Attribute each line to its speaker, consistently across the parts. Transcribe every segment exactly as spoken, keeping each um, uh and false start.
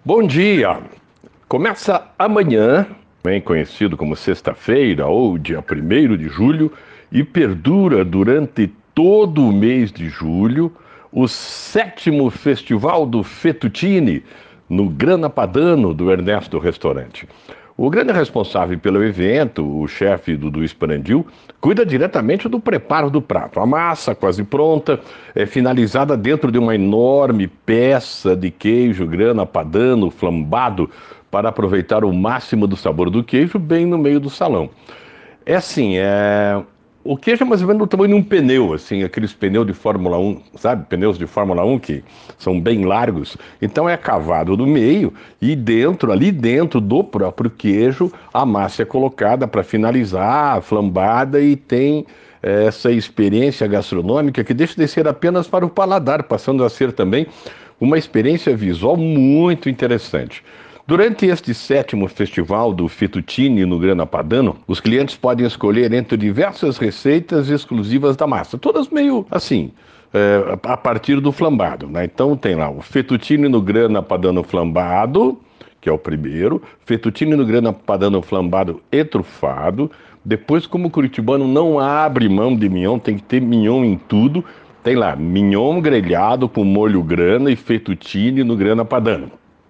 Speaker 1: Bom dia! Começa amanhã, bem conhecido como sexta-feira ou dia primeiro de julho, e perdura durante todo o mês de julho o sétimo Festival do Fettuccine no Grana Padano do Ernesto Restaurante. O grande responsável pelo evento, o chefe Dudu Esprandil, cuida diretamente do preparo do prato. A massa, quase pronta, é finalizada dentro de uma enorme peça de queijo grana padano flambado para aproveitar o máximo do sabor do queijo bem no meio do salão. É assim, é... o queijo é mais ou menos do tamanho de um pneu, assim, aqueles pneus de Fórmula um, sabe? Pneus de Fórmula um que são bem largos. Então é cavado no meio e dentro, ali dentro do próprio queijo, a massa é colocada para finalizar, flambada e tem é, essa experiência gastronômica que deixa de ser apenas para o paladar, passando a ser também uma experiência visual muito interessante. Durante este sétimo festival do Fettuccine no Grana Padano, os clientes podem escolher entre diversas receitas exclusivas da massa, todas meio assim, é, a partir do flambado, né? Então tem lá o Fettuccine no Grana Padano flambado, que é o primeiro, Fettuccine no Grana Padano flambado e trufado. Depois, como o curitibano não abre mão de mignon, tem que ter mignon em tudo, tem lá mignon grelhado com molho grana e fettuccine no Grana Padano.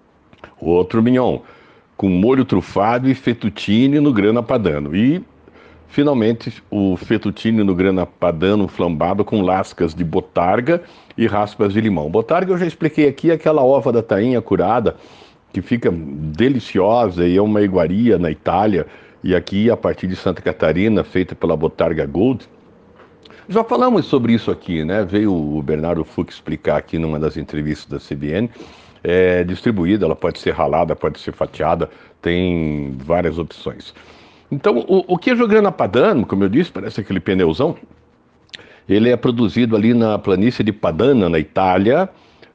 Speaker 1: Outro mignon, com molho trufado e fettuccine no grana padano. E, finalmente, o fettuccine no grana padano flambado com lascas de botarga e raspas de limão. Botarga eu já expliquei aqui, aquela ova da tainha curada, que fica deliciosa e é uma iguaria na Itália. E aqui, a partir de Santa Catarina, feita pela Botarga Gold. Já falamos sobre isso aqui, né? Veio o Bernardo Fux explicar aqui numa das entrevistas da C B N. É distribuída, ela pode ser ralada, pode ser fatiada, tem várias opções. Então, o, o queijo grana padano, como eu disse, parece aquele pneuzão, ele é produzido ali na planície de Padana, na Itália,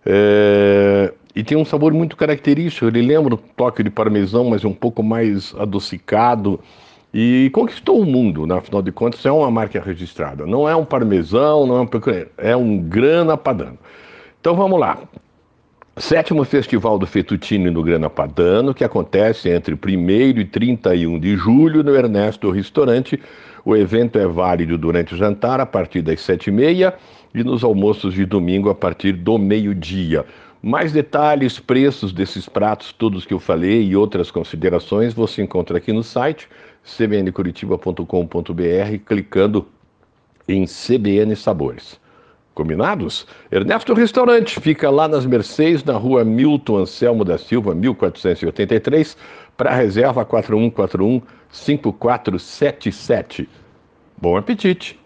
Speaker 1: é, e tem um sabor muito característico. Ele lembra o toque de parmesão, mas um pouco mais adocicado, e conquistou o mundo, né? Afinal de contas, é uma marca registrada. Não é um parmesão, não é um peculiar, é um grana padano. Então vamos lá. Sétimo Festival do Fettuccine no Grana Padano, que acontece entre primeiro e trinta e um de julho no Ernesto Restaurante. O evento é válido durante o jantar a partir das sete e meia e nos almoços de domingo a partir do meio-dia. Mais detalhes, preços desses pratos, todos que eu falei e outras considerações, você encontra aqui no site c b n curitiba ponto com ponto b r, clicando em C B N Sabores. Combinados? Ernesto Restaurante fica lá nas Mercês, na rua Milton Anselmo da Silva, mil quatrocentos e oitenta e três, para reserva quatro um quatro um, cinco quatro sete sete. Bom apetite!